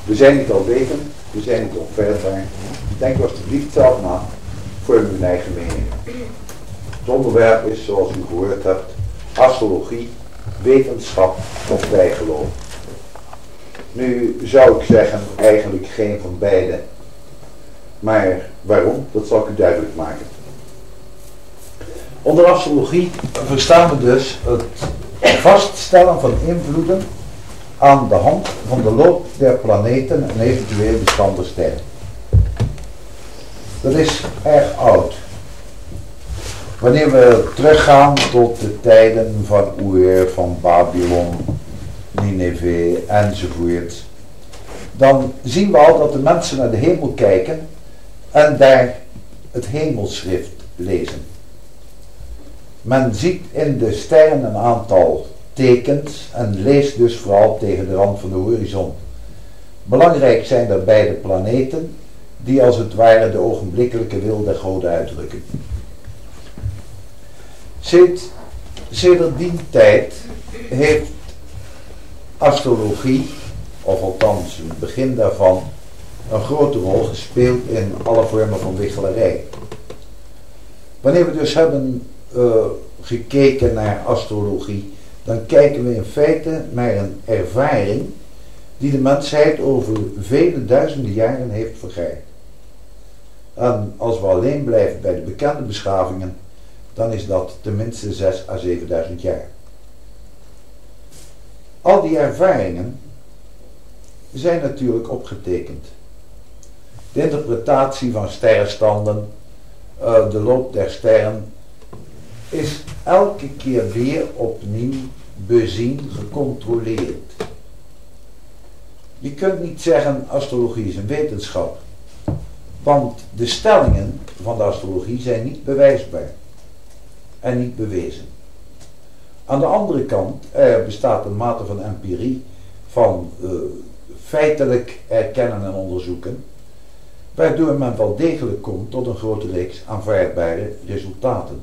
We zijn niet al weten, we zijn niet onfeilbaar. Denk alsjeblieft zelf na, vorm uw eigen mening. Het onderwerp is, zoals u gehoord hebt, astrologie, wetenschap of bijgeloof. Nu zou ik zeggen, eigenlijk geen van beide. Maar waarom? Dat zal ik u duidelijk maken. Onder astrologie verstaan we dus het vaststellen van invloeden aan de hand van de loop der planeten en eventueel bestaande sterren. Dat is erg oud. Wanneer we teruggaan tot de tijden van Ur, van Babylon, Nineveh enzovoort, dan zien we al dat de mensen naar de hemel kijken en daar het hemelschrift lezen. Men ziet in de sterren een aantal tekens en leest dus vooral tegen de rand van de horizon. Belangrijk zijn daarbij de planeten die als het ware de ogenblikkelijke wil der goden uitdrukken. Sedert die tijd heeft astrologie, of althans het begin daarvan, een grote rol gespeeld in alle vormen van wichelarij. Wanneer we dus hebben gekeken naar astrologie, dan kijken we in feite naar een ervaring die de mensheid over vele duizenden jaren heeft vergaard. En als we alleen blijven bij de bekende beschavingen, dan is dat tenminste 6.000 à 7.000 jaar. Al die ervaringen zijn natuurlijk opgetekend. De interpretatie van sterrenstanden, de loop der sterren, is elke keer weer opnieuw bezien, gecontroleerd. Je kunt niet zeggen astrologie is een wetenschap, want de stellingen van de astrologie zijn niet bewijsbaar en niet bewezen. Aan de andere kant, er bestaat een mate van empirie, van feitelijk erkennen en onderzoeken, waardoor men wel degelijk komt tot een grote reeks aanvaardbare resultaten.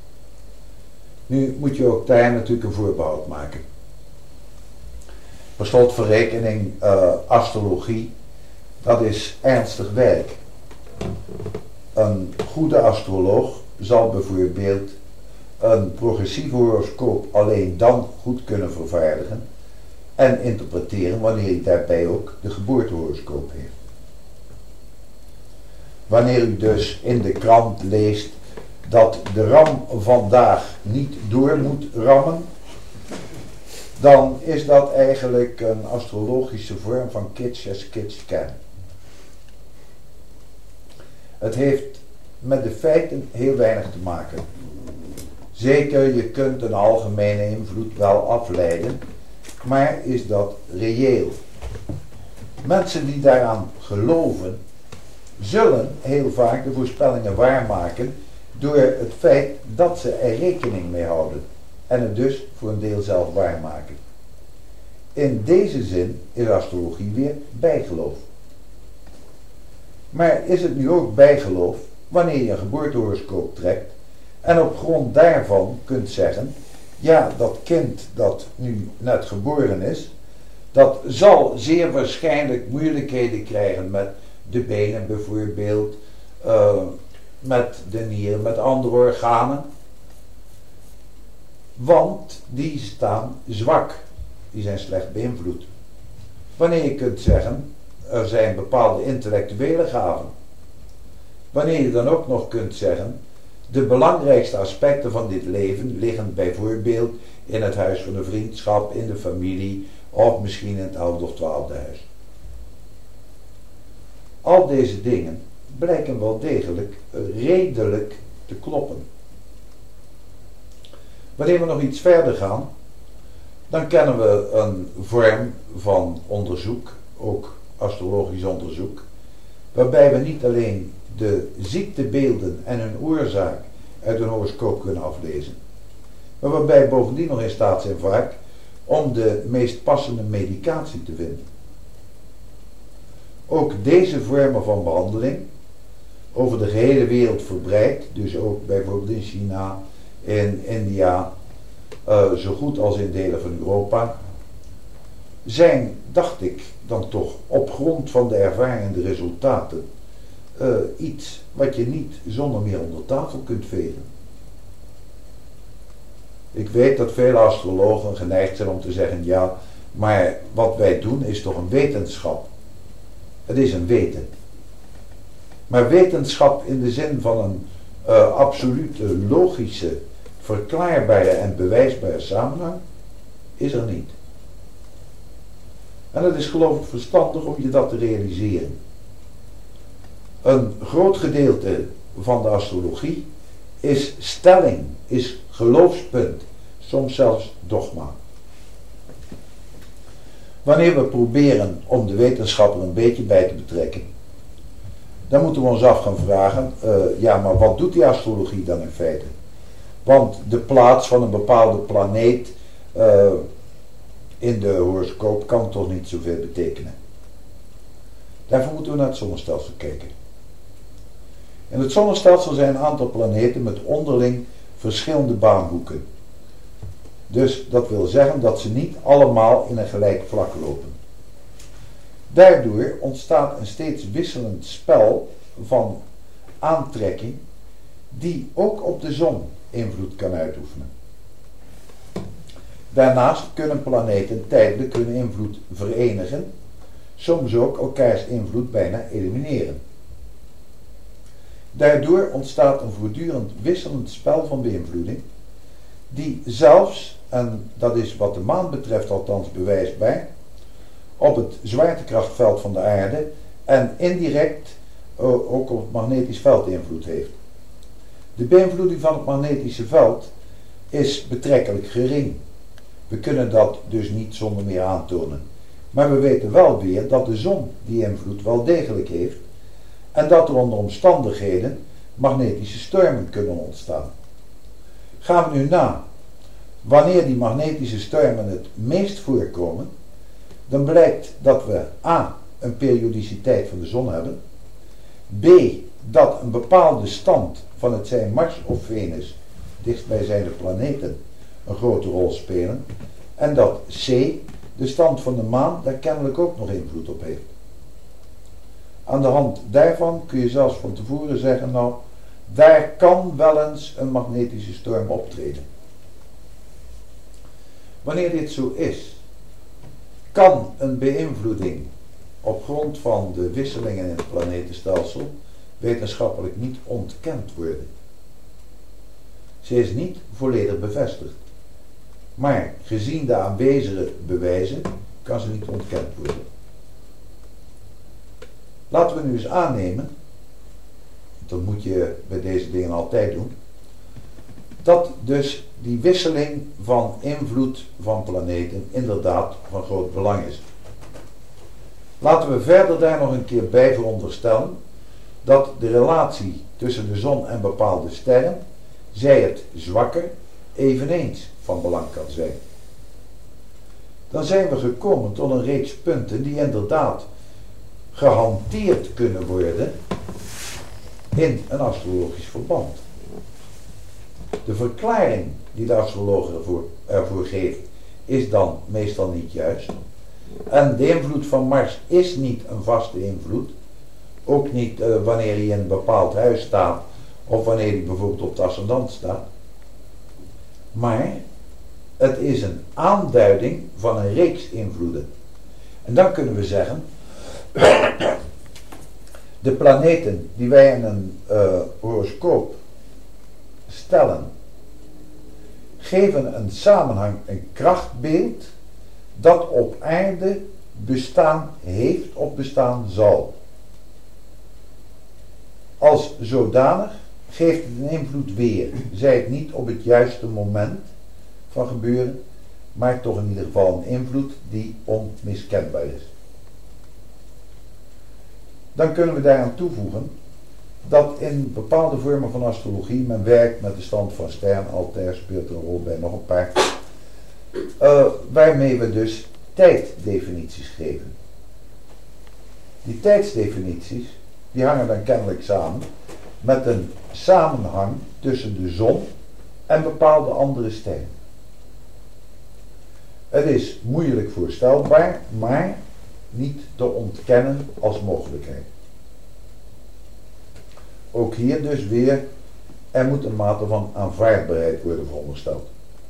Nu moet je ook daar natuurlijk een voorbehoud maken. Per slot van rekening, astrologie, dat is ernstig werk. Een goede astroloog zal bijvoorbeeld een progressieve horoscoop alleen dan goed kunnen vervaardigen en interpreteren wanneer hij daarbij ook de geboortehoroscoop heeft. Wanneer u dus in de krant leest dat de ram vandaag niet door moet rammen, dan is dat eigenlijk een astrologische vorm van kitsch as kitsch kan. Het heeft met de feiten heel weinig te maken. Zeker, je kunt een algemene invloed wel afleiden, maar is dat reëel? Mensen die daaraan geloven, zullen heel vaak de voorspellingen waarmaken door het feit dat ze er rekening mee houden en het dus voor een deel zelf waarmaken. In deze zin is astrologie weer bijgeloof. Maar is het nu ook bijgeloof wanneer je een geboortehoroscoop trekt en op grond daarvan kunt zeggen, ja, dat kind dat nu net geboren is, dat zal zeer waarschijnlijk moeilijkheden krijgen met de benen bijvoorbeeld, met de nieren, met andere organen. Want die staan zwak, die zijn slecht beïnvloed. Wanneer je kunt zeggen, er zijn bepaalde intellectuele gaven. Wanneer je dan ook nog kunt zeggen, de belangrijkste aspecten van dit leven liggen bijvoorbeeld in het huis van de vriendschap, in de familie of misschien in het 11e of 12e huis. Al deze dingen blijken wel degelijk redelijk te kloppen. Wanneer we nog iets verder gaan, dan kennen we een vorm van onderzoek, ook astrologisch onderzoek, waarbij we niet alleen de ziektebeelden en hun oorzaak uit een horoscoop kunnen aflezen, maar waarbij bovendien nog in staat zijn vaak om de meest passende medicatie te vinden. Ook deze vormen van behandeling, over de gehele wereld verbreid, dus ook bijvoorbeeld in China, in India, zo goed als in delen van Europa, zijn, dacht ik dan toch, op grond van de ervaring en de resultaten, iets wat je niet zonder meer onder tafel kunt vegen. Ik weet dat vele astrologen geneigd zijn om te zeggen, ja, maar wat wij doen is toch een wetenschap. Het is een weten. Maar wetenschap in de zin van een absolute logische, verklaarbare en bewijsbare samenhang is er niet. En het is geloof ik verstandig om je dat te realiseren. Een groot gedeelte van de astrologie is stelling, is geloofspunt, soms zelfs dogma. Wanneer we proberen om de wetenschap er een beetje bij te betrekken, dan moeten we ons af gaan vragen, ja, maar wat doet die astrologie dan in feite? Want de plaats van een bepaalde planeet in de horoscoop kan toch niet zoveel betekenen. Daarvoor moeten we naar het zonnestelsel kijken. In het zonnestelsel zijn een aantal planeten met onderling verschillende baanhoeken. Dus dat wil zeggen dat ze niet allemaal in een gelijk vlak lopen. Daardoor ontstaat een steeds wisselend spel van aantrekking die ook op de zon invloed kan uitoefenen. Daarnaast kunnen planeten tijdelijk hun invloed verenigen, soms ook elkaars invloed bijna elimineren. Daardoor ontstaat een voortdurend wisselend spel van beïnvloeding, die zelfs, en dat is wat de maan betreft althans bewijsbaar, op het zwaartekrachtveld van de aarde en indirect ook op het magnetisch veld invloed heeft. De beïnvloeding van het magnetische veld is betrekkelijk gering. We kunnen dat dus niet zonder meer aantonen. Maar we weten wel weer dat de zon die invloed wel degelijk heeft en dat er onder omstandigheden magnetische stormen kunnen ontstaan. Gaan we nu na wanneer die magnetische stormen het meest voorkomen, dan blijkt dat we a. een periodiciteit van de zon hebben, b. dat een bepaalde stand van het zijn Mars of Venus, dichtstbijzijnde planeten, een grote rol spelen, en dat c. de stand van de maan daar kennelijk ook nog invloed op heeft. Aan de hand daarvan kun je zelfs van tevoren zeggen, nou, daar kan wel eens een magnetische storm optreden. Wanneer dit zo is, kan een beïnvloeding op grond van de wisselingen in het planetenstelsel wetenschappelijk niet ontkend worden. Ze is niet volledig bevestigd. Maar gezien de aanwezige bewijzen kan ze niet ontkend worden. Laten we nu eens aannemen, dat moet je bij deze dingen altijd doen, dat dus die wisseling van invloed van planeten inderdaad van groot belang is. Laten we verder daar nog een keer bij veronderstellen dat de relatie tussen de zon en bepaalde sterren, zij het zwakker, eveneens van belang kan zijn. Dan zijn we gekomen tot een reeks punten die inderdaad gehanteerd kunnen worden in een astrologisch verband. De verklaring die de astroloog ervoor geeft is dan meestal niet juist. En de invloed van Mars is niet een vaste invloed. Ook niet wanneer hij in een bepaald huis staat of wanneer hij bijvoorbeeld op de ascendant staat. Maar het is een aanduiding van een reeks invloeden. En dan kunnen we zeggen, de planeten die wij in een horoscoop stellen, geven een samenhang, een krachtbeeld dat op aarde bestaan heeft of bestaan zal. Als zodanig geeft het een invloed weer, zij het niet op het juiste moment van gebeuren, maar toch in ieder geval een invloed die onmiskenbaar is. Dan kunnen we daaraan toevoegen dat in bepaalde vormen van astrologie men werkt met de stand van sterren, Altair speelt een rol bij, nog een paar, waarmee we dus tijddefinities geven. Die tijdsdefinities die hangen dan kennelijk samen met een samenhang tussen de zon en bepaalde andere sterren. Het is moeilijk voorstelbaar, maar niet te ontkennen als mogelijkheid. Ook hier dus weer, er moet een mate van aanvaardbaarheid worden verondersteld.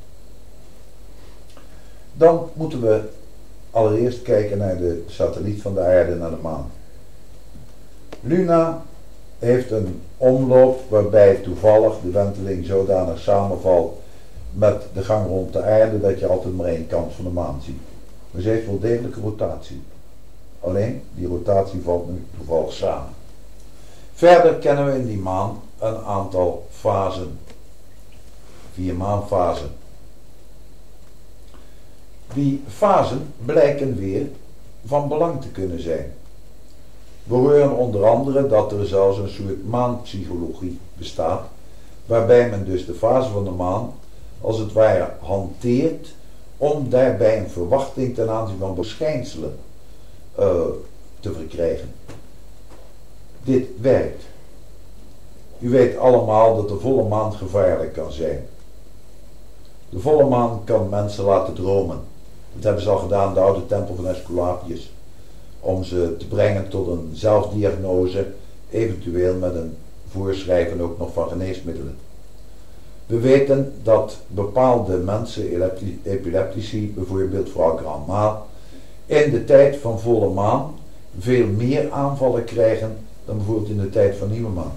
Dan moeten we allereerst kijken naar de satelliet van de aarde, naar de maan. Luna heeft een omloop waarbij toevallig de wenteling zodanig samenvalt met de gang rond de aarde dat je altijd maar één kant van de maan ziet. Maar ze heeft wel degelijke rotatie. Alleen die rotatie valt nu toevallig samen. Verder kennen we in die maan een aantal fasen. 4 maanfasen. Die fasen blijken weer van belang te kunnen zijn. We horen onder andere dat er zelfs een soort maanpsychologie bestaat, waarbij men dus de fase van de maan als het ware hanteert om daarbij een verwachting ten aanzien van verschijnselen te verkrijgen. Dit werkt. U weet allemaal dat de volle maan gevaarlijk kan zijn. De volle maan kan mensen laten dromen. Dat hebben ze al gedaan in de oude tempel van Esculapius. Om ze te brengen tot een zelfdiagnose, eventueel met een voorschrijven ook nog van geneesmiddelen. We weten dat bepaalde mensen, epileptici, bijvoorbeeld vooral Grand Mal, in de tijd van volle maan veel meer aanvallen krijgen dan bijvoorbeeld in de tijd van nieuwe maan.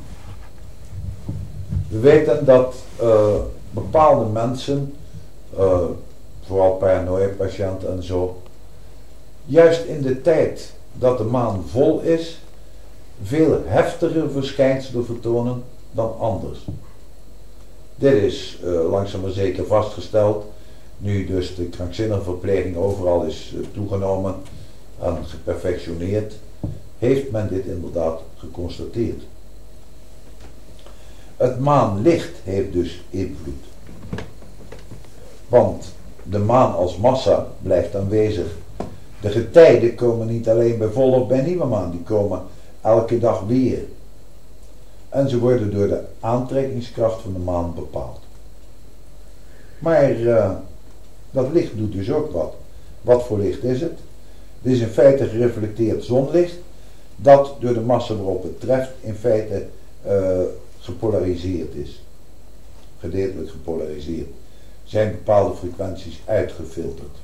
We weten dat bepaalde mensen, vooral paranoia-patiënten en zo, juist in de tijd dat de maan vol is, veel heftiger verschijnselen vertonen dan anders. Dit is langzaam maar zeker vastgesteld, nu dus de krankzinnige verpleging overal is toegenomen en geperfectioneerd, heeft men dit inderdaad geconstateerd. Het maanlicht heeft dus invloed. Want de maan als massa blijft aanwezig. De getijden komen niet alleen bij volle of bij nieuwe maan, die komen elke dag weer. En ze worden door de aantrekkingskracht van de maan bepaald. Maar dat licht doet dus ook wat. Wat voor licht is het? Het is in feite gereflecteerd zonlicht dat door de massa waarop het treft in feite gepolariseerd is. Gedeeltelijk gepolariseerd. Zijn bepaalde frequenties uitgefilterd.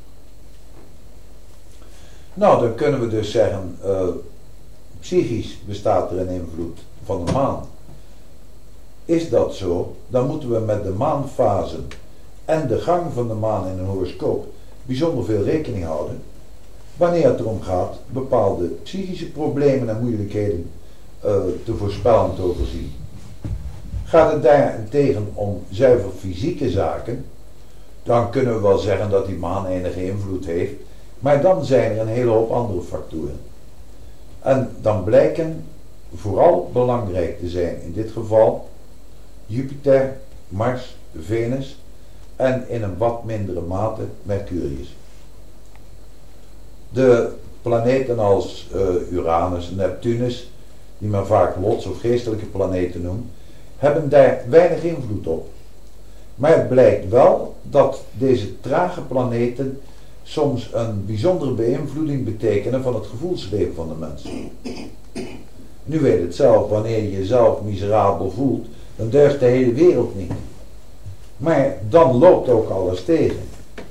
Nou, dan kunnen we dus zeggen, psychisch bestaat er een invloed van de maan. Is dat zo, dan moeten we met de maanfasen en de gang van de maan in een horoscoop bijzonder veel rekening houden, wanneer het erom gaat bepaalde psychische problemen en moeilijkheden te voorspellen en te overzien. Gaat het daarentegen om zuiver fysieke zaken, dan kunnen we wel zeggen dat die maan enige invloed heeft, maar dan zijn er een hele hoop andere factoren. En dan blijken vooral belangrijk te zijn in dit geval Jupiter, Mars, Venus en in een wat mindere mate Mercurius. De planeten als Uranus en Neptunus, die men vaak lots- of geestelijke planeten noemt, hebben daar weinig invloed op. Maar het blijkt wel dat deze trage planeten soms een bijzondere beïnvloeding betekenen van het gevoelsleven van de mens. Nu weet het zelf, wanneer je jezelf miserabel voelt, dan deugt de hele wereld niet. Maar dan loopt ook alles tegen.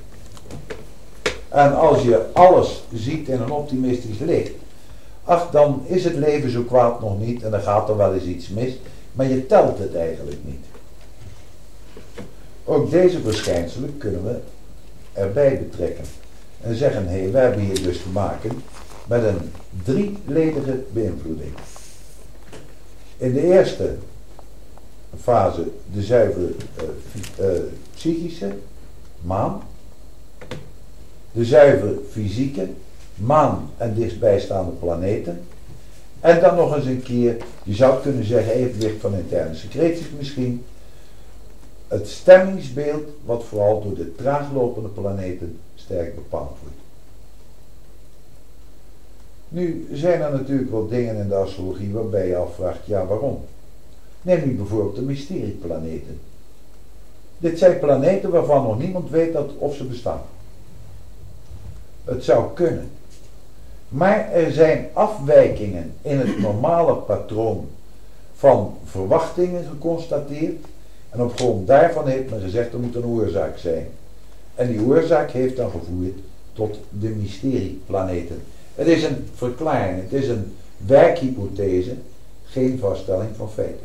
En als je alles ziet in een optimistisch licht, ach, dan is het leven zo kwaad nog niet en dan gaat er wel eens iets mis, maar je telt het eigenlijk niet. Ook deze verschijnselen kunnen we erbij betrekken. En zeggen, hé, we hebben hier dus te maken met een drieledige beïnvloeding. In de eerste fase de zuivere psychische, maan. De zuivere fysieke, maan en dichtstbijstaande planeten. En dan nog eens een keer, je zou kunnen zeggen, evenwicht van interne secreties misschien. Het stemmingsbeeld wat vooral door de traaglopende planeten sterk bepaald wordt. Nu zijn er natuurlijk wel dingen in de astrologie waarbij je afvraagt, ja, waarom? Neem nu bijvoorbeeld de mysterieplaneten. Dit zijn planeten waarvan nog niemand weet of ze bestaan. Het zou kunnen. Maar er zijn afwijkingen in het normale patroon van verwachtingen geconstateerd. En op grond daarvan heeft men gezegd er moet een oorzaak zijn. En die oorzaak heeft dan gevoerd tot de mysterieplaneten. Het is een verklaring, het is een werkhypothese, geen vaststelling van feiten.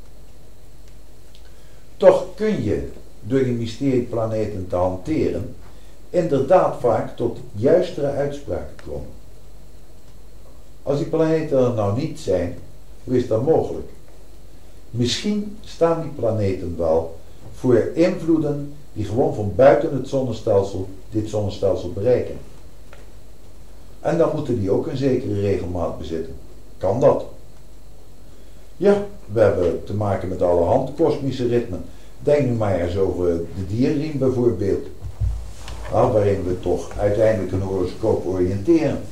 Toch kun je door die mysterieplaneten te hanteren inderdaad vaak tot juistere uitspraken komen. Als die planeten er nou niet zijn, hoe is dat mogelijk? Misschien staan die planeten wel voor invloeden die gewoon van buiten het zonnestelsel dit zonnestelsel bereiken. En dan moeten die ook een zekere regelmaat bezitten. Kan dat? Ja, we hebben te maken met allerhande kosmische ritmen. Denk nu maar eens over de dierriem bijvoorbeeld. Waarin we toch uiteindelijk een horoscoop oriënteren.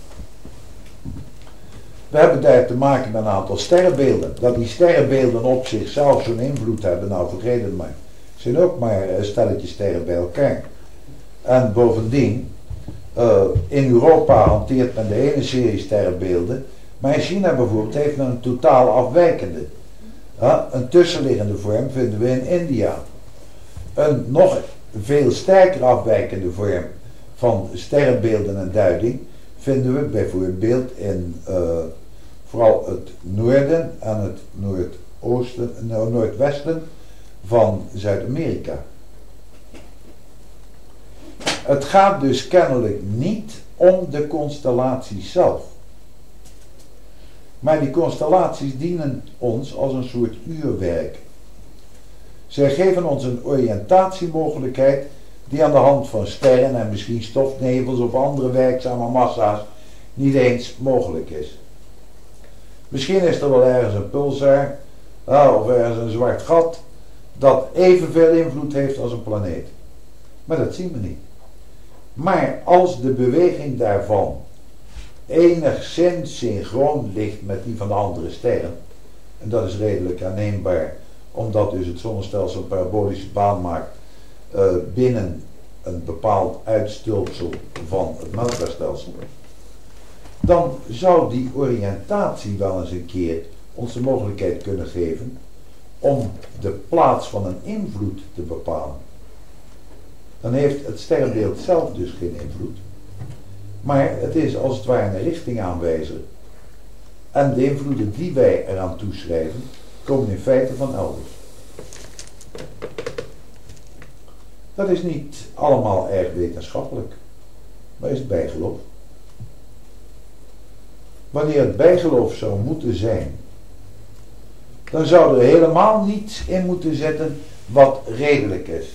We hebben daar te maken met een aantal sterrenbeelden. Dat die sterrenbeelden op zichzelf zo'n invloed hebben, nou vergeet het maar. Het zijn ook maar stelletjes sterren bij elkaar. En bovendien, in Europa hanteert men de ene serie sterrenbeelden, maar in China bijvoorbeeld heeft men een totaal afwijkende. Een tussenliggende vorm vinden we in India. Een nog veel sterker afwijkende vorm van sterrenbeelden en duiding vinden we bijvoorbeeld in vooral het noorden en het noordwesten van Zuid-Amerika. Het gaat dus kennelijk niet om de constellaties zelf. Maar die constellaties dienen ons als een soort uurwerk. Zij geven ons een oriëntatiemogelijkheid die aan de hand van sterren en misschien stofnevels of andere werkzame massa's niet eens mogelijk is. Misschien is er wel ergens een pulsar of ergens een zwart gat dat evenveel invloed heeft als een planeet. Maar dat zien we niet. Maar als de beweging daarvan enigszins synchroon ligt met die van de andere sterren, en dat is redelijk aanneembaar, omdat dus het zonnestelsel een parabolische baan maakt binnen een bepaald uitstulpsel van het melkwegstelsel, dan zou die oriëntatie wel eens een keer ons de mogelijkheid kunnen geven om de plaats van een invloed te bepalen. Dan heeft het sterrenbeeld zelf dus geen invloed, maar het is als het ware een richtingaanwijzer. En de invloeden die wij eraan toeschrijven, komen in feite van elders. Dat is niet allemaal erg wetenschappelijk, maar is het bijgeloof. Wanneer het bijgeloof zou moeten zijn, dan zou er helemaal niets in moeten zitten wat redelijk is.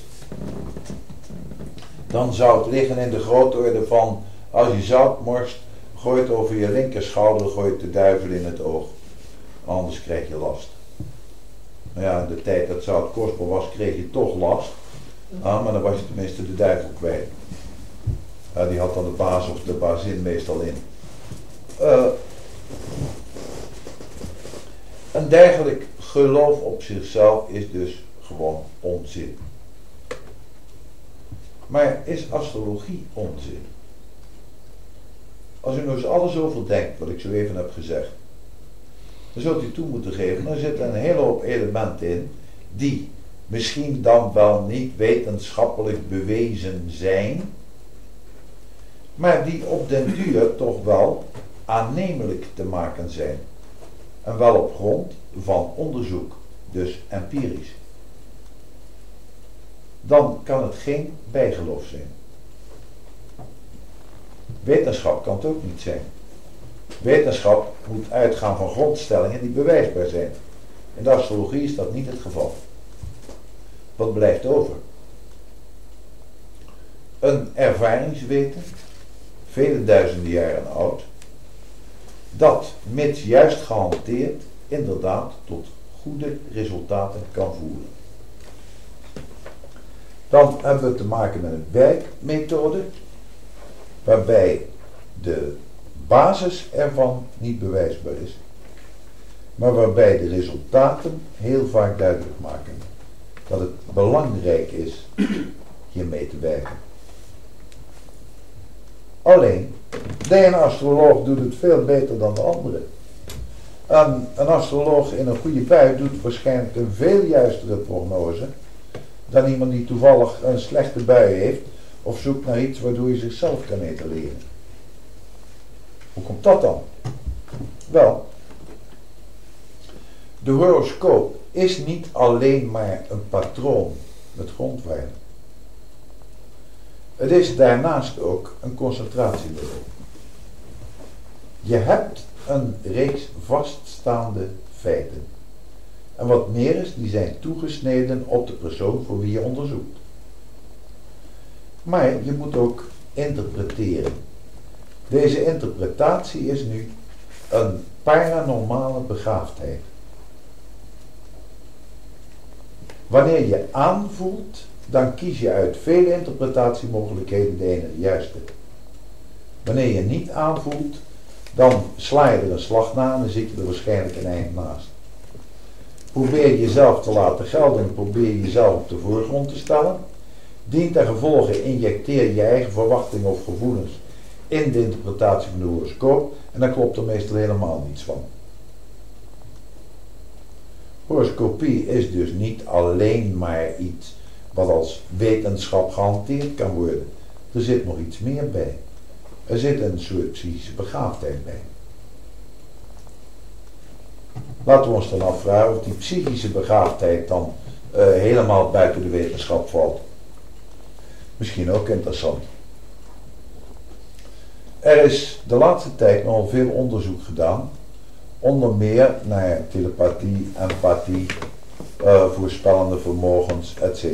Dan zou het liggen in de grootorde van, als je zout morst, gooi het over je linkerschouder, gooi het de duivel in het oog. Anders krijg je last. Nou ja, in de tijd dat zout kostbaar was, kreeg je toch last. Maar dan was je tenminste de duivel kwijt. Die had dan de baas of de bazin meestal in. Een dergelijk geloof op zichzelf is dus gewoon onzin. Maar is astrologie onzin? Als u nou eens alles over denkt, wat ik zo even heb gezegd, dan zult u toe moeten geven, er zitten een hele hoop elementen in, die misschien dan wel niet wetenschappelijk bewezen zijn, maar die op den duur toch wel aannemelijk te maken zijn. En wel op grond van onderzoek, dus empirisch. Dan kan het geen bijgeloof zijn. Wetenschap kan het ook niet zijn. Wetenschap moet uitgaan van grondstellingen die bewijsbaar zijn. In de astrologie is dat niet het geval. Wat blijft over? Een ervaringsweten, vele duizenden jaren oud, dat, mits juist gehanteerd, inderdaad tot goede resultaten kan voeren. Dan hebben we te maken met een werkmethode, waarbij de basis ervan niet bewijsbaar is, maar waarbij de resultaten heel vaak duidelijk maken dat het belangrijk is hiermee te werken. Alleen, de ene astroloog doet het veel beter dan de andere. Een astroloog in een goede bui doet waarschijnlijk een veel juistere prognose dan iemand die toevallig een slechte bui heeft of zoekt naar iets waardoor je zichzelf kan etaleren. Hoe komt dat dan? Wel, de horoscoop is niet alleen maar een patroon met grondwaarden. Het is daarnaast ook een concentratiemiddel. Je hebt een reeks vaststaande feiten. En wat meer is, die zijn toegesneden op de persoon voor wie je onderzoekt. Maar je moet ook interpreteren. Deze interpretatie is nu een paranormale begaafdheid. Wanneer je aanvoelt, dan kies je uit vele interpretatiemogelijkheden de ene de juiste. Wanneer je niet aanvoelt, dan sla je er een slag na en dan zit je er waarschijnlijk een eind naast. Probeer jezelf te laten gelden, probeer jezelf op de voorgrond te stellen. Dientengevolge injecteer je eigen verwachtingen of gevoelens in de interpretatie van de horoscoop en dan klopt er meestal helemaal niets van. Horoscopie is dus niet alleen maar iets wat als wetenschap gehanteerd kan worden. Er zit nog iets meer bij. Er zit een soort psychische begaafdheid bij. Laten we ons dan afvragen of die psychische begaafdheid dan helemaal buiten de wetenschap valt. Misschien ook interessant. Er is de laatste tijd nogal veel onderzoek gedaan, onder meer naar telepathie, empathie, voorspellende vermogens, etc.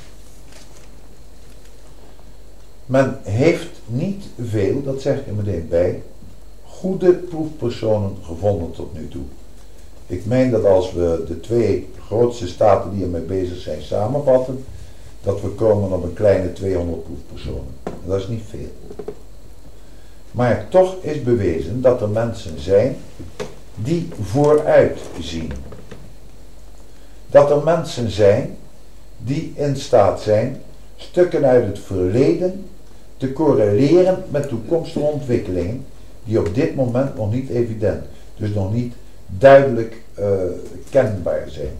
Men heeft niet veel, dat zeg ik er meteen bij, goede proefpersonen gevonden tot nu toe. Ik meen dat als we de 2 grootste staten die ermee bezig zijn samenvatten, dat we komen op een kleine 200 proefpersonen. En dat is niet veel. Maar toch is bewezen dat er mensen zijn die vooruit zien. Dat er mensen zijn die in staat zijn stukken uit het verleden te correleren met toekomstige ontwikkelingen die op dit moment nog niet evident, dus nog niet duidelijk kenbaar zijn.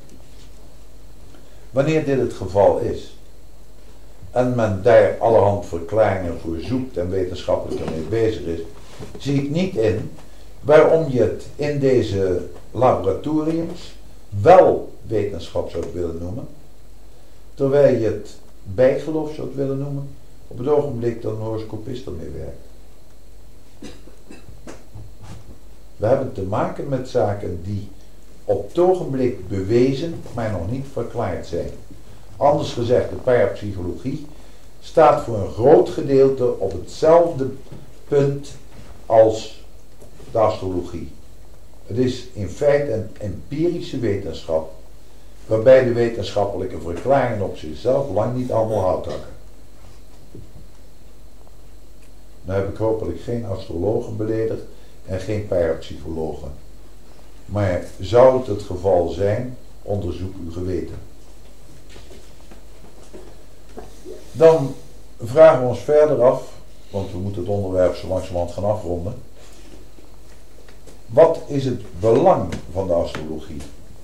Wanneer dit het geval is en men daar allerhand verklaringen voor zoekt en wetenschappelijk ermee bezig is, zie ik niet in waarom je het in deze laboratoriums wel wetenschap zou willen noemen, terwijl je het bijgeloof zou willen noemen op het ogenblik dat een horoscopist ermee werkt. We hebben te maken met zaken die op het ogenblik bewezen, maar nog niet verklaard zijn. Anders gezegd, de parapsychologie staat voor een groot gedeelte op hetzelfde punt als de astrologie. Het is in feite een empirische wetenschap, waarbij de wetenschappelijke verklaringen op zichzelf lang niet allemaal hout hakken. Nu heb ik hopelijk geen astrologen beledigd en geen parapsychologen. Maar zou het het geval zijn, onderzoek uw geweten. Dan vragen we ons verder af, want we moeten het onderwerp zo langzamerhand gaan afronden. Wat is het belang van de astrologie?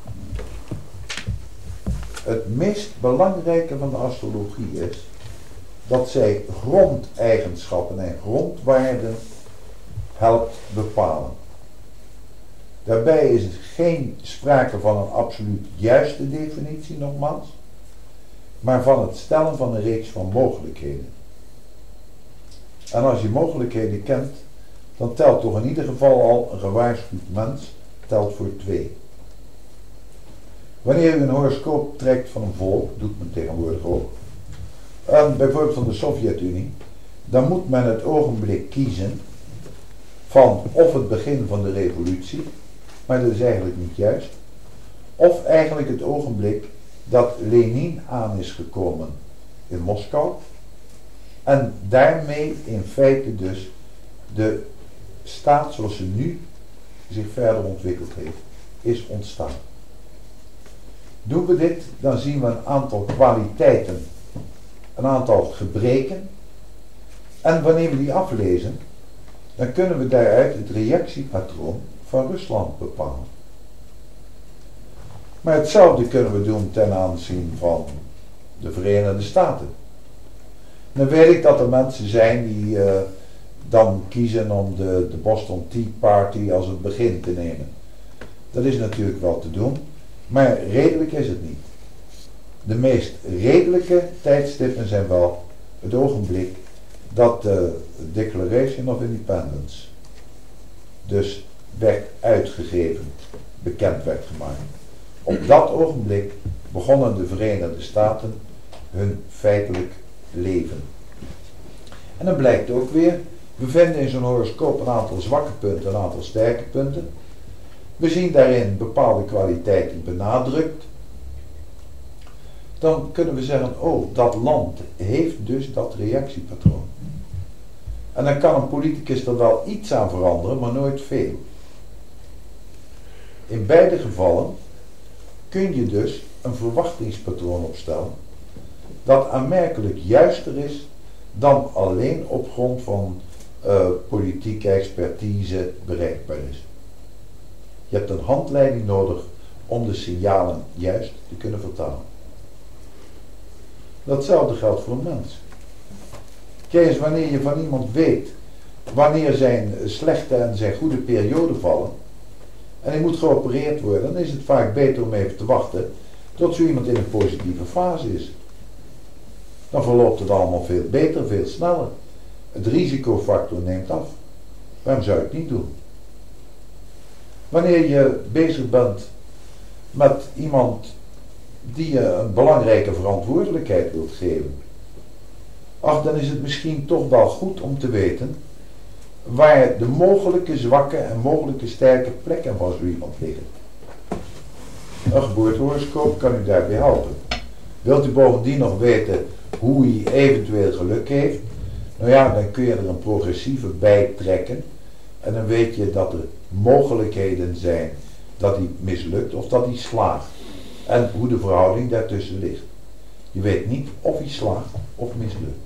Het meest belangrijke van de astrologie is dat zij grondeigenschappen en grondwaarden helpt bepalen. Daarbij is het geen sprake van een absoluut juiste definitie nogmaals, maar van het stellen van een reeks van mogelijkheden. En als je mogelijkheden kent, dan telt toch in ieder geval al een gewaarschuwd mens, telt voor 2. Wanneer u een horoscoop trekt van een volk, doet men tegenwoordig ook, bijvoorbeeld van de Sovjet-Unie, dan moet men het ogenblik kiezen van of het begin van de revolutie, maar dat is eigenlijk niet juist, of eigenlijk het ogenblik dat Lenin aan is gekomen in Moskou en daarmee in feite dus de staat zoals ze nu zich verder ontwikkeld heeft, is ontstaan. Doen we dit, dan zien we een aantal kwaliteiten, een aantal gebreken En wanneer we die aflezen, dan kunnen we daaruit het reactiepatroon van Rusland bepalen. Maar hetzelfde kunnen we doen ten aanzien van de Verenigde Staten. Dan weet ik dat er mensen zijn die dan kiezen om de Boston Tea Party als het begin te nemen. Dat is natuurlijk wel te doen, maar redelijk is het niet. De meest redelijke tijdstippen zijn wel het ogenblik dat de Declaration of Independence dus werd uitgegeven, bekend werd gemaakt. Op dat ogenblik begonnen de Verenigde Staten hun feitelijk leven. En dan blijkt ook weer, we vinden in zo'n horoscoop een aantal zwakke punten, een aantal sterke punten. We zien daarin bepaalde kwaliteiten benadrukt. Dan kunnen we zeggen, oh, dat land heeft dus dat reactiepatroon. En dan kan een politicus er wel iets aan veranderen, maar nooit veel. In beide gevallen kun je dus een verwachtingspatroon opstellen dat aanmerkelijk juister is dan alleen op grond van politieke expertise bereikbaar is. Je hebt een handleiding nodig om de signalen juist te kunnen vertalen. Datzelfde geldt voor een mens. Kijk eens, wanneer je van iemand weet wanneer zijn slechte en zijn goede perioden vallen en hij moet geopereerd worden, dan is het vaak beter om even te wachten tot zo iemand in een positieve fase is. Dan verloopt het allemaal veel beter, veel sneller. Het risicofactor neemt af. Waarom zou je het niet doen? Wanneer je bezig bent met iemand die je een belangrijke verantwoordelijkheid wilt geven, ach, dan is het misschien toch wel goed om te weten waar de mogelijke zwakke en mogelijke sterke plekken van zo iemand liggen. Een geboortehoroscoop kan u daarbij helpen. Wilt u bovendien nog weten hoe hij eventueel geluk heeft? Nou ja, dan kun je er een progressieve bij trekken en dan weet je dat er mogelijkheden zijn dat hij mislukt of dat hij slaagt. En hoe de verhouding daartussen ligt. Je weet niet of hij slaagt of mislukt.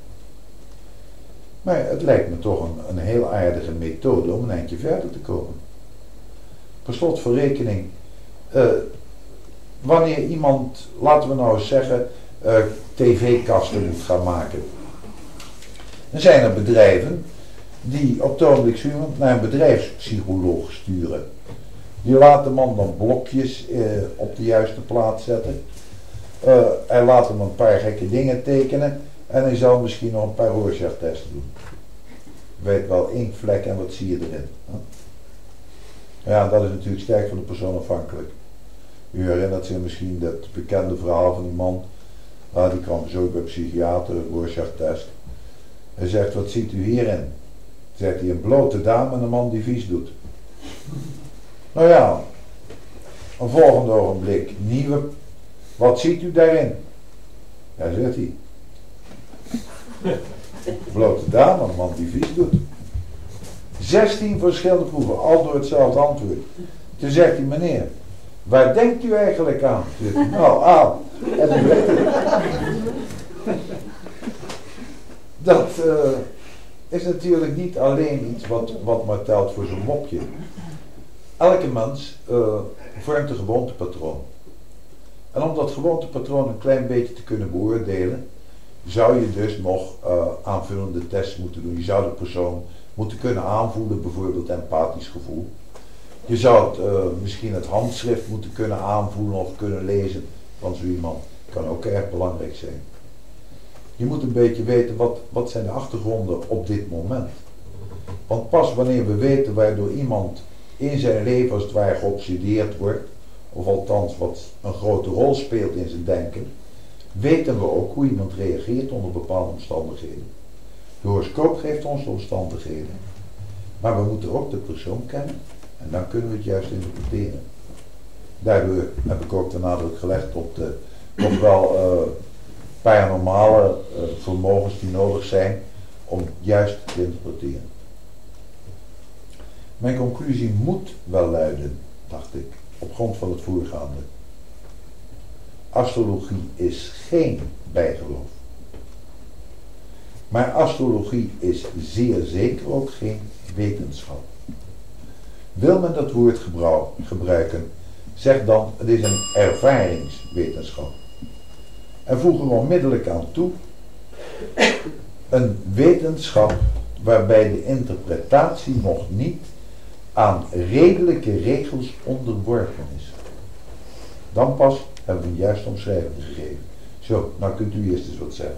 Maar het lijkt me toch een heel aardige methode om een eindje verder te komen. Per slot van rekening, wanneer iemand, laten we nou eens zeggen, tv-kasten moet gaan maken. Dan zijn er bedrijven die op het ogenblik zo iemand naar een bedrijfspsycholoog sturen. Die laat de man dan blokjes op de juiste plaats zetten. Hij laat hem een paar gekke dingen tekenen. En hij zal misschien nog een paar Rorschach-testen doen. Je weet wel, inktvlek en wat zie je erin. Ja, dat is natuurlijk sterk van de persoon afhankelijk. U herinnert zich misschien dat bekende verhaal van die man. Die kwam dus ook bij psychiater, een Rorschach-test. Hij zegt, wat ziet u hierin? Zegt hij, een blote dame en een man die vies doet. Nou ja, een volgende ogenblik, nieuwe. Wat ziet u daarin? Ja, zegt hij. Blote dame, een man die vies doet. 16 verschillende proeven, al door hetzelfde antwoord. Toen zegt hij, meneer, waar denkt u eigenlijk aan? Zegt hij, nou, aan. En dan weet hij. Dat is natuurlijk niet alleen iets wat maar telt voor zo'n mopje. Elke mens vormt een gewoontepatroon. En om dat gewoontepatroon een klein beetje te kunnen beoordelen, zou je dus nog aanvullende tests moeten doen. Je zou de persoon moeten kunnen aanvoelen, bijvoorbeeld empathisch gevoel. Je zou misschien het handschrift moeten kunnen aanvoelen of kunnen lezen van zo iemand. Kan ook erg belangrijk zijn. Je moet een beetje weten wat zijn de achtergronden op dit moment. Want pas wanneer we weten waardoor iemand in zijn leven als het ware geobsedeerd wordt, of althans wat een grote rol speelt in zijn denken, weten we ook hoe iemand reageert onder bepaalde omstandigheden. De horoscoop geeft ons de omstandigheden. Maar we moeten ook de persoon kennen en dan kunnen we het juist interpreteren. Daardoor heb ik ook de nadruk gelegd op de toch wel paranormale vermogens die nodig zijn om juist te interpreteren. Mijn conclusie moet wel luiden, dacht ik, op grond van het voorgaande. Astrologie is geen bijgeloof. Maar astrologie is zeer zeker ook geen wetenschap. Wil men dat woord gebruiken, zeg dan het is een ervaringswetenschap. En voeg er onmiddellijk aan toe een wetenschap waarbij de interpretatie nog niet aan redelijke regels onderworpen is. Dan pas hebben we een juiste omschrijving gegeven. Zo, nou kunt u eerst eens wat zeggen.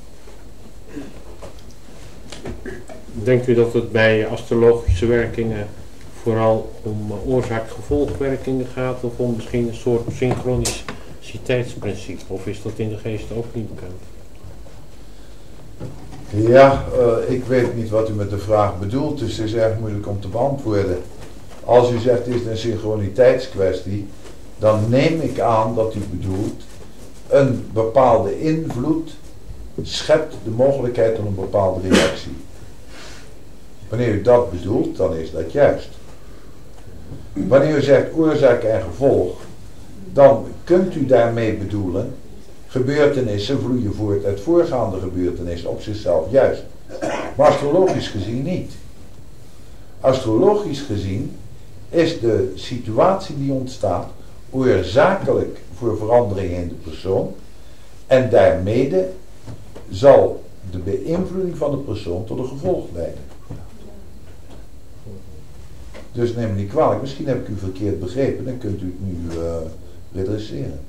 Denkt u dat het bij astrologische werkingen vooral om oorzaak-gevolgwerkingen gaat of om misschien een soort synchroniciteitsprincipe? Of is dat in de geest ook niet bekend? Ja, ik weet niet wat u met de vraag bedoelt, dus het is erg moeilijk om te beantwoorden. Als u zegt het is een synchroniteitskwestie, dan neem ik aan dat u bedoelt een bepaalde invloed schept de mogelijkheid tot een bepaalde reactie. Wanneer u dat bedoelt, dan is dat juist. Wanneer u zegt oorzaak en gevolg, dan kunt u daarmee bedoelen gebeurtenissen vloeien voort uit voorgaande gebeurtenissen op zichzelf juist. Maar astrologisch gezien niet. Astrologisch gezien is de situatie die ontstaat oorzakelijk voor veranderingen in de persoon en daarmee zal de beïnvloeding van de persoon tot een gevolg leiden. Dus neem me niet kwalijk, misschien heb ik u verkeerd begrepen, dan kunt u het nu redresseren.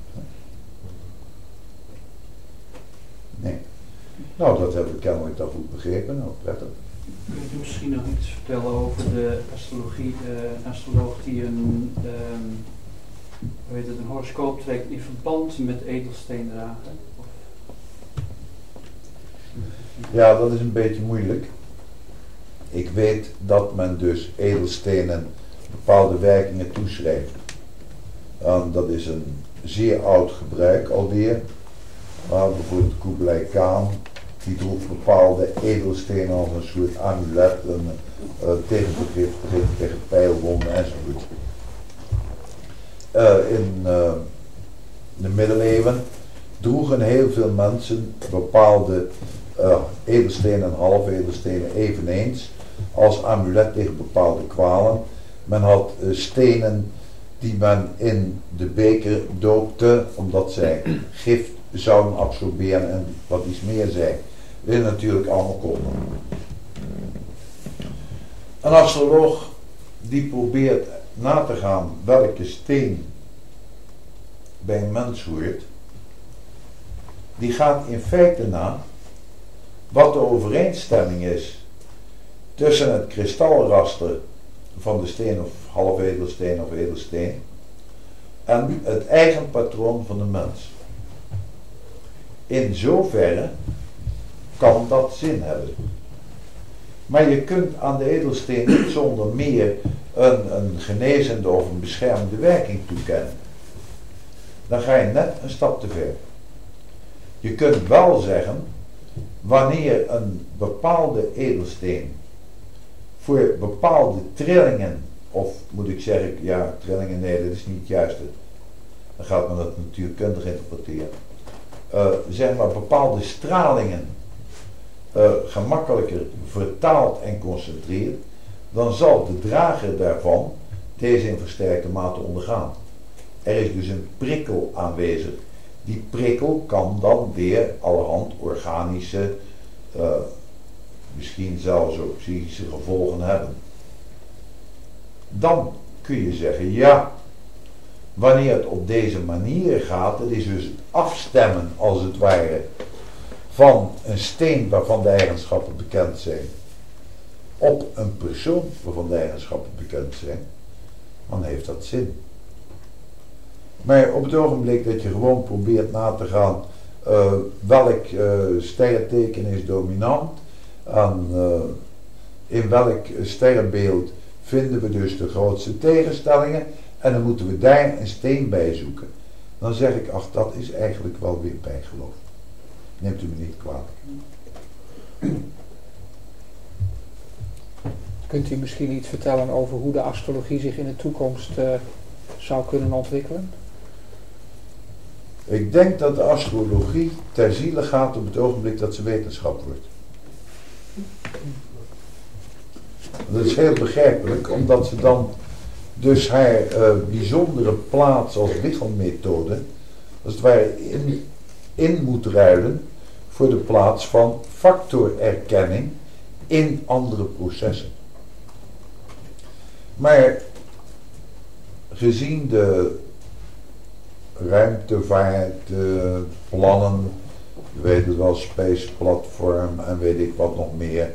Nee. Nou, dat heb ik kennelijk dan goed begrepen, nou prettig. Kunt u misschien nog iets vertellen over de astrologie, een astroloog die een horoscoop trekt in verband met edelsteendragen? Ja, dat is een beetje moeilijk. Ik weet dat men dus edelstenen bepaalde werkingen toeschrijft. Dat is een zeer oud gebruik alweer. Bijvoorbeeld Kublai Khan, die droeg bepaalde edelstenen als een soort amulet, een tegenbegrip tegen pijlwonden enzovoort. In de middeleeuwen droegen heel veel mensen bepaalde edelstenen en halve edelstenen eveneens als amulet tegen bepaalde kwalen. Men had stenen die men in de beker doopte omdat zij gif zouden absorberen en wat iets meer zei. Dat is natuurlijk allemaal konden. Een astroloog die probeert na te gaan welke steen bij een mens hoort, die gaat in feite na wat de overeenstemming is tussen het kristalraster van de steen of half edelsteen of edelsteen en het eigen patroon van de mens. In zoverre kan dat zin hebben. Maar je kunt aan de edelsteen niet zonder meer een genezende of een beschermende werking toekennen. Dan ga je net een stap te ver. Je kunt wel zeggen, wanneer een bepaalde edelsteen voor bepaalde trillingen, of moet ik zeggen, ja, trillingen, nee, dat is niet juist het. Dan gaat men dat natuurkundig interpreteren. Zeg maar bepaalde stralingen gemakkelijker vertaalt en concentreert, dan zal de drager daarvan deze in versterkte mate ondergaan. Er is dus een prikkel aanwezig. Die prikkel kan dan weer allerhand organische, misschien zelfs ook psychische gevolgen hebben. Dan kun je zeggen, ja, wanneer het op deze manier gaat, het is dus het afstemmen als het ware van een steen waarvan de eigenschappen bekend zijn op een persoon waarvan de eigenschappen bekend zijn, dan heeft dat zin. Maar op het ogenblik dat je gewoon probeert na te gaan welk sterrenteken is dominant, in welk sterrenbeeld vinden we dus de grootste tegenstellingen en dan moeten we daar een steen bij zoeken. Dan zeg ik, ach, dat is eigenlijk wel weer bijgeloof. Neemt u me niet kwalijk. Kunt u misschien iets vertellen over hoe de astrologie zich in de toekomst zou kunnen ontwikkelen? Ik denk dat de astrologie ter ziele gaat op het ogenblik dat ze wetenschap wordt. Dat is heel begrijpelijk, omdat ze dan dus haar bijzondere plaats als wichelmethode, als het ware, in moet ruilen voor de plaats van factorerkenning in andere processen. Maar gezien de ruimtevaartplannen, je weet het wel, Space Platform en weet ik wat nog meer,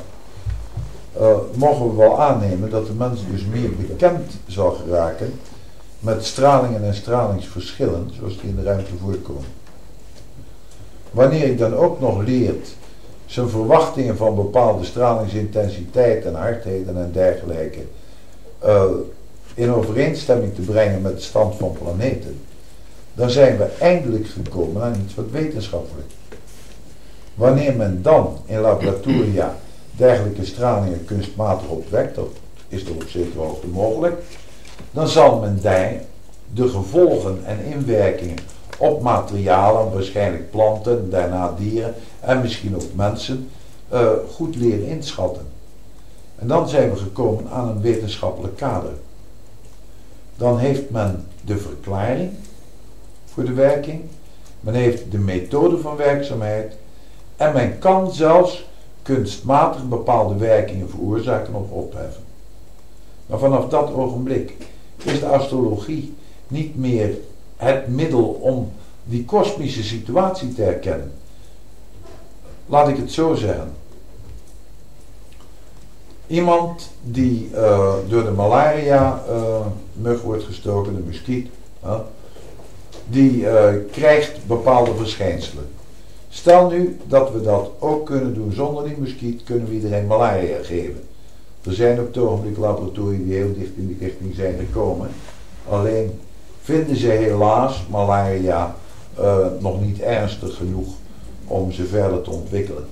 mogen we wel aannemen dat de mens dus meer bekend zal geraken met stralingen en stralingsverschillen zoals die in de ruimte voorkomen. Wanneer ik dan ook nog leert zijn verwachtingen van bepaalde stralingsintensiteit en hardheden en dergelijke in overeenstemming te brengen met de stand van planeten, dan zijn we eindelijk gekomen aan iets wat wetenschappelijk. Wanneer men dan in laboratoria dergelijke stralingen kunstmatig opwekt, dat is er op zekere hoogte mogelijk, dan zal men daar de gevolgen en inwerkingen op materialen, waarschijnlijk planten, daarna dieren en misschien ook mensen, goed leren inschatten. En dan zijn we gekomen aan een wetenschappelijk kader. Dan heeft men de verklaring voor de werking, men heeft de methode van werkzaamheid en men kan zelfs kunstmatig bepaalde werkingen veroorzaken of opheffen. Maar vanaf dat ogenblik is de astrologie niet meer het middel om die kosmische situatie te herkennen. Laat ik het zo zeggen. Iemand die door de malaria mug wordt gestoken, de muskiet, die krijgt bepaalde verschijnselen. Stel nu dat we dat ook kunnen doen zonder die muskiet, kunnen we iedereen malaria geven. Er zijn op het ogenblik laboratoria die heel dicht in die richting zijn gekomen. Alleen vinden ze helaas malaria nog niet ernstig genoeg om ze verder te ontwikkelen.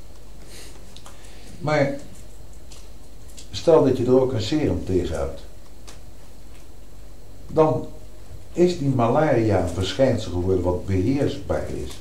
Maar stel dat je er ook een serum tegen hebt. Dan is die malaria een verschijnsel geworden wat beheersbaar is.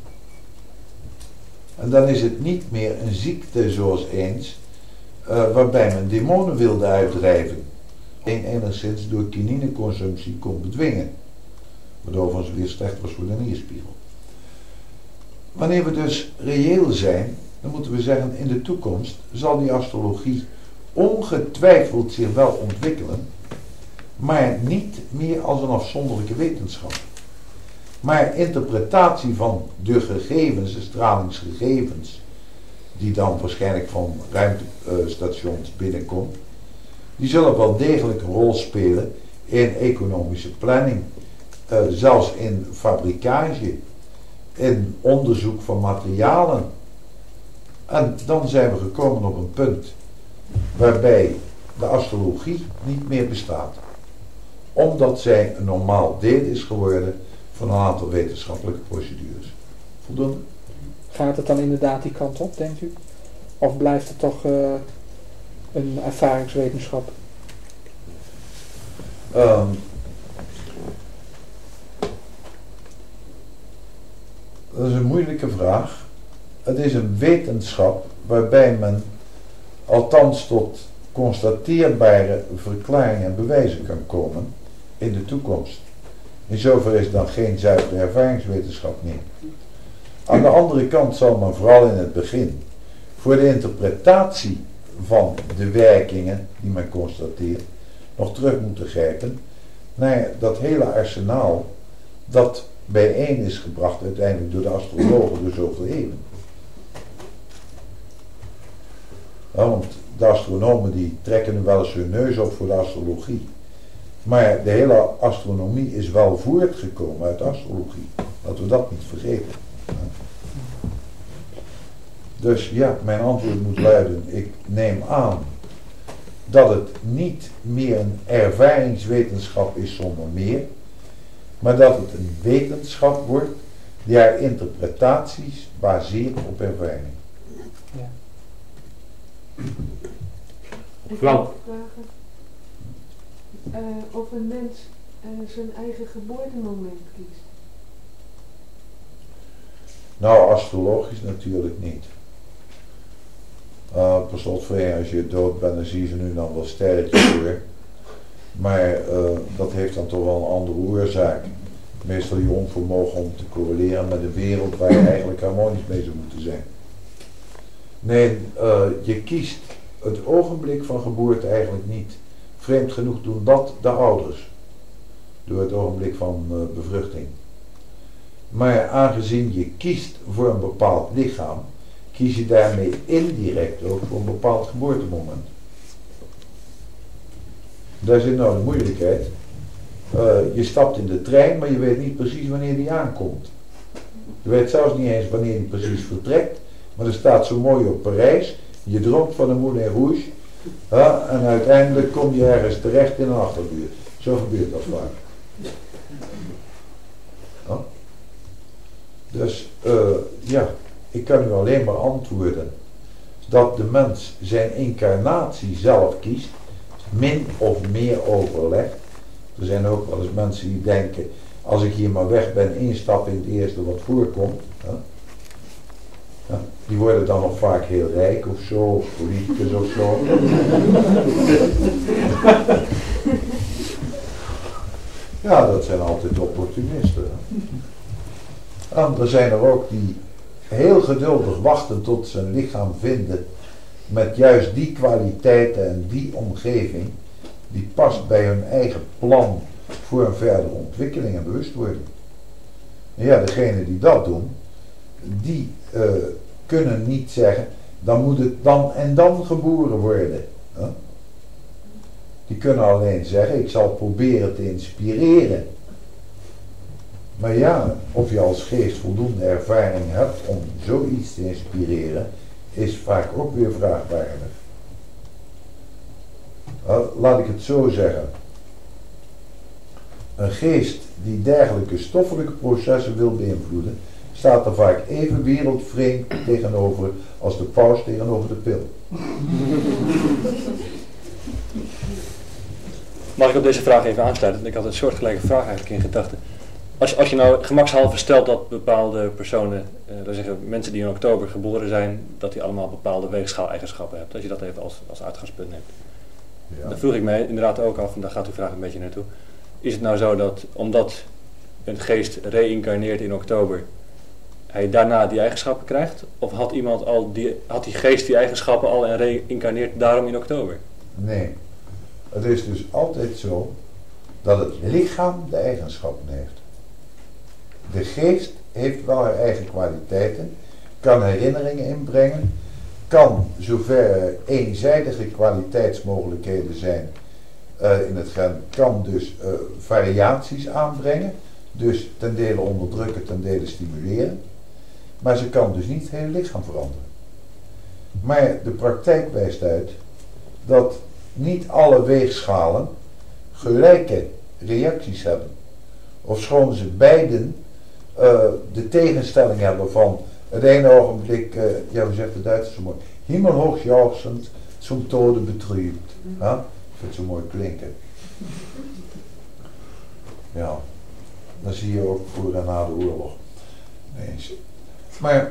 En dan is het niet meer een ziekte zoals eens, waarbij men demonen wilde uitdrijven. En enigszins door kinineconsumptie kon bedwingen. Wat overigens weer slecht was voor de nierspiegel. Wanneer we dus reëel zijn, dan moeten we zeggen, in de toekomst zal die astrologie ongetwijfeld zich wel ontwikkelen, maar niet meer als een afzonderlijke wetenschap. Maar interpretatie van de gegevens, de stralingsgegevens, die dan waarschijnlijk van ruimtestations binnenkomt, die zullen wel degelijk een rol spelen in economische planning, zelfs in fabrikage, in onderzoek van materialen. En dan zijn we gekomen op een punt waarbij de astrologie niet meer bestaat. Omdat zij een normaal deel is geworden van een aantal wetenschappelijke procedures. Voldoende? Gaat het dan inderdaad die kant op, denkt u? Of blijft het toch een ervaringswetenschap? Dat is een moeilijke vraag. Het is een wetenschap waarbij men althans tot constateerbare verklaringen en bewijzen kan komen in de toekomst. In zoverre is het dan geen zuivere ervaringswetenschap meer. Aan de andere kant zal men vooral in het begin voor de interpretatie van de werkingen die men constateert nog terug moeten grijpen naar dat hele arsenaal dat bijeen is gebracht uiteindelijk door de astrologen door zoveel eeuwen. Ja, want de astronomen die trekken nu wel eens hun neus op voor de astrologie. Maar de hele astronomie is wel voortgekomen uit astrologie. Laten we dat niet vergeten. Dus ja, mijn antwoord moet luiden, ik neem aan dat het niet meer een ervaringswetenschap is zonder meer, maar dat het een wetenschap wordt die haar interpretaties baseert op ervaring. Ja. Ik Flauw. wil vragen of een mens zijn eigen geboortemoment kiest. Nou, astrologisch natuurlijk niet. Per slot van als je dood bent, dan zie je ze nu dan wel sterretjes voor. Maar dat heeft dan toch wel een andere oorzaak. Meestal je onvermogen om te correleren met een wereld waar je eigenlijk harmonisch mee zou moeten zijn. Nee, je kiest het ogenblik van geboorte eigenlijk niet. Vreemd genoeg doen dat de ouders. Door het ogenblik van bevruchting. Maar aangezien je kiest voor een bepaald lichaam, kies je daarmee indirect ook voor een bepaald geboortemoment. Daar zit nou de moeilijkheid. Je stapt in de trein, maar je weet niet precies wanneer die aankomt. Je weet zelfs niet eens wanneer die precies vertrekt, maar er staat zo mooi op Parijs. Je droomt van een Moulin Rouge en uiteindelijk kom je ergens terecht in een achterbuurt. Zo gebeurt dat vaak. Dus ja, ik kan u alleen maar antwoorden dat de mens zijn incarnatie zelf kiest, min of meer overlegt. Er zijn ook wel eens mensen die denken, als ik hier maar weg ben, instap in het eerste wat voorkomt. Die worden dan nog vaak heel rijk of zo, of politicus of zo. Ja, dat zijn altijd opportunisten. En er zijn er ook die heel geduldig wachten tot ze een lichaam vinden met juist die kwaliteiten en die omgeving die past bij hun eigen plan voor een verdere ontwikkeling en bewustwording. En ja, degenen die dat doen, die kunnen niet zeggen, dan moet het dan en dan geboren worden. Huh? Die kunnen alleen zeggen, ik zal proberen te inspireren. Maar ja, of je als geest voldoende ervaring hebt om zoiets te inspireren, is vaak ook weer vraagbaarder. Laat ik het zo zeggen. Een geest die dergelijke stoffelijke processen wil beïnvloeden, staat er vaak even wereldvreemd tegenover als de paus tegenover de pil. Mag ik op deze vraag even aansluiten? Ik had een soortgelijke vraag eigenlijk in gedachten. Als je nou gemakshalve stelt dat bepaalde personen, dan zeggen mensen die in oktober geboren zijn, dat die allemaal bepaalde weegschaaleigenschappen hebben. Als je dat even als uitgangspunt neemt. Ja. Dan vroeg ik mij inderdaad ook af, en daar gaat uw vraag een beetje naartoe. Is het nou zo dat omdat een geest reïncarneert in oktober, hij daarna die eigenschappen krijgt? Of had die geest die eigenschappen al en reïncarneert daarom in oktober? Nee. Het is dus altijd zo dat het lichaam de eigenschappen heeft. De geest heeft wel haar eigen kwaliteiten, kan herinneringen inbrengen, kan zover eenzijdige kwaliteitsmogelijkheden zijn in het gen, kan dus variaties aanbrengen, dus ten dele onderdrukken, ten dele stimuleren, maar ze kan dus niet het hele lichaam veranderen. Maar de praktijk wijst uit dat niet alle weegschalen gelijke reacties hebben. Ofschoon ze beiden de tegenstelling hebben van het ene ogenblik, hoe zegt de Duitsers zo mooi, himmelhochjauchzend zum Tode betrübt. Ik vind het zo mooi klinken. Ja, dat zie je ook voor en na de oorlog. Nee. Maar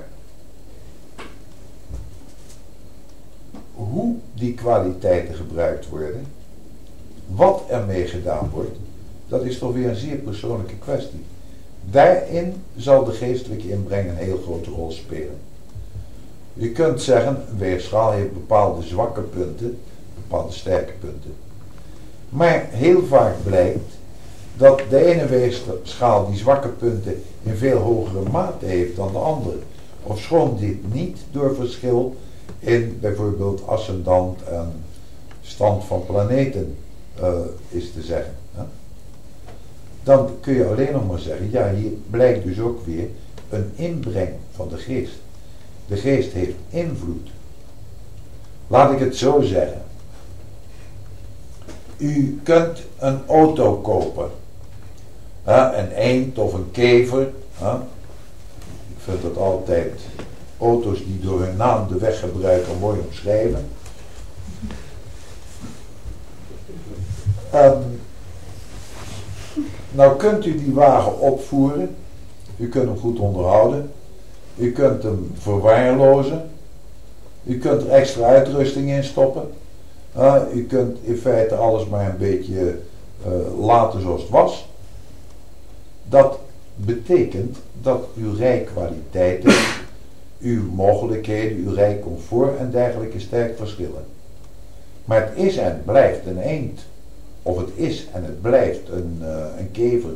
hoe die kwaliteiten gebruikt worden, wat ermee gedaan wordt, dat is toch weer een zeer persoonlijke kwestie. Daarin zal de geestelijke inbreng een heel grote rol spelen. Je kunt zeggen, een weegschaal heeft bepaalde zwakke punten, bepaalde sterke punten. Maar heel vaak blijkt dat de ene weegschaal die zwakke punten in veel hogere mate heeft dan de andere. Ofschoon dit niet door verschil in bijvoorbeeld ascendant en stand van planeten is te zeggen. Dan kun je alleen nog maar zeggen, ja, hier blijkt dus ook weer een inbreng van de geest. De geest heeft invloed. Laat ik het zo zeggen. U kunt een auto kopen. Een eend of een kever. Ik vind dat altijd auto's die door hun naam de weggebruiker mooi omschrijven. Nou kunt u die wagen opvoeren. U kunt hem goed onderhouden. U kunt hem verwaarlozen. U kunt er extra uitrusting in stoppen. U kunt in feite alles maar een beetje laten zoals het was. Dat betekent dat uw rijkwaliteiten, uw mogelijkheden, uw rijcomfort en dergelijke sterk verschillen. Maar het is en blijft een eend. Of het is en het blijft een kever.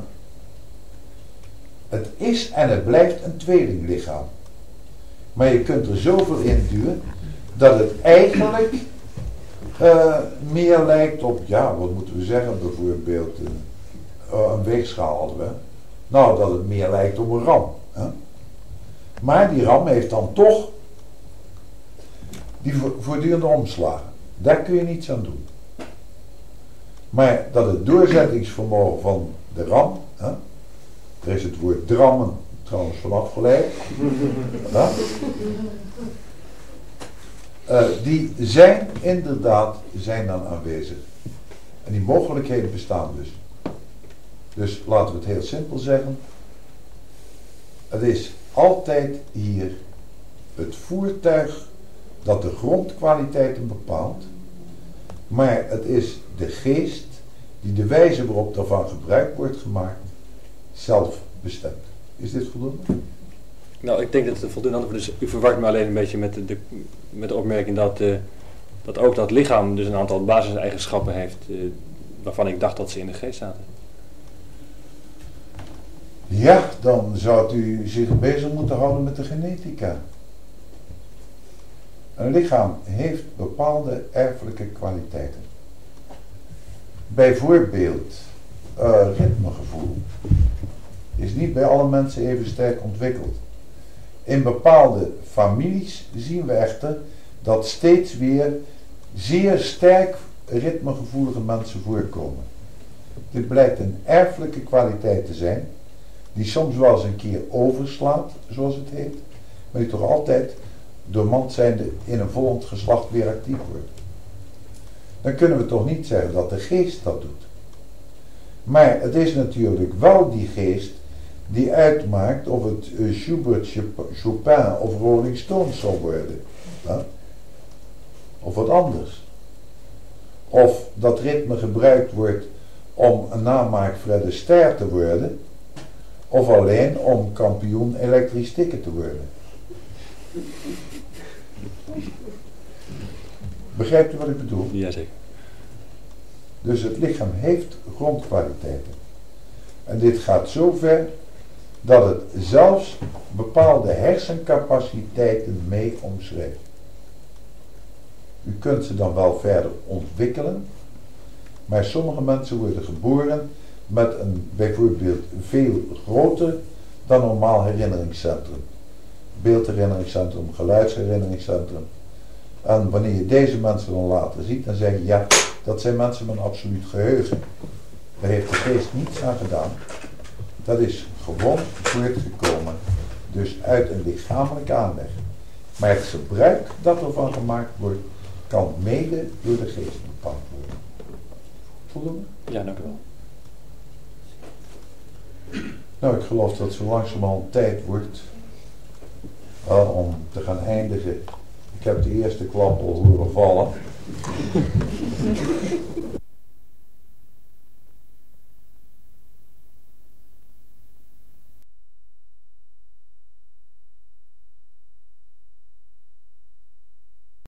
Het is en het blijft een tweelinglichaam. Maar je kunt er zoveel in duwen dat het eigenlijk meer lijkt op, ja, wat moeten we zeggen, bijvoorbeeld een weegschaal hadden we. Nou, dat het meer lijkt op een ram. Hè? Maar die ram heeft dan toch die voortdurende omslagen. Daar kun je niets aan doen. Maar dat het doorzettingsvermogen van de ram, hè, er is het woord drammen trouwens vanaf geleid, die zijn inderdaad dan aanwezig. En die mogelijkheden bestaan dus. Dus laten we het heel simpel zeggen. Het is altijd hier het voertuig dat de grondkwaliteiten bepaalt. Maar het is de geest die de wijze waarop daarvan gebruik wordt gemaakt zelf bestemt. Is dit voldoende? Nou, ik denk dat het voldoende antwoord is. U verwart me alleen een beetje met de opmerking dat ook dat lichaam dus een aantal basiseigenschappen heeft waarvan ik dacht dat ze in de geest zaten. Ja, dan zou u zich bezig moeten houden met de genetica. Een lichaam heeft bepaalde erfelijke kwaliteiten. Bijvoorbeeld, ritmegevoel is niet bij alle mensen even sterk ontwikkeld. In bepaalde families zien we echter dat steeds weer zeer sterk ritmegevoelige mensen voorkomen. Dit blijkt een erfelijke kwaliteit te zijn, die soms wel eens een keer overslaat, zoals het heet, maar die toch altijd door man zijnde in een volgend geslacht weer actief wordt. Dan kunnen we toch niet zeggen dat de geest dat doet. Maar het is natuurlijk wel die geest die uitmaakt of het Schubert, Chopin of Rolling Stones zal worden. Ja? Of wat anders. Of dat ritme gebruikt wordt om een namaak Fred Astaire te worden. Of alleen om kampioen elektristieken te worden. Begrijpt u wat ik bedoel? Jazeker. Dus het lichaam heeft grondkwaliteiten. En dit gaat zo ver dat het zelfs bepaalde hersencapaciteiten mee omschrijft. U kunt ze dan wel verder ontwikkelen, maar sommige mensen worden geboren met een bijvoorbeeld veel groter dan normaal herinneringscentrum. Beeldherinneringscentrum, geluidsherinneringscentrum. En wanneer je deze mensen dan later ziet, dan zeg je ja, dat zijn mensen met een absoluut geheugen. Daar heeft de geest niets aan gedaan. Dat is gewoon voortgekomen. Dus uit een lichamelijke aanleg. Maar het gebruik dat ervan gemaakt wordt, kan mede door de geest bepaald worden. Voldoende? Ja, dank u wel. Nou, ik geloof dat het zo langzamerhand tijd wordt om te gaan eindigen. Ik heb de eerste klap al horen vallen.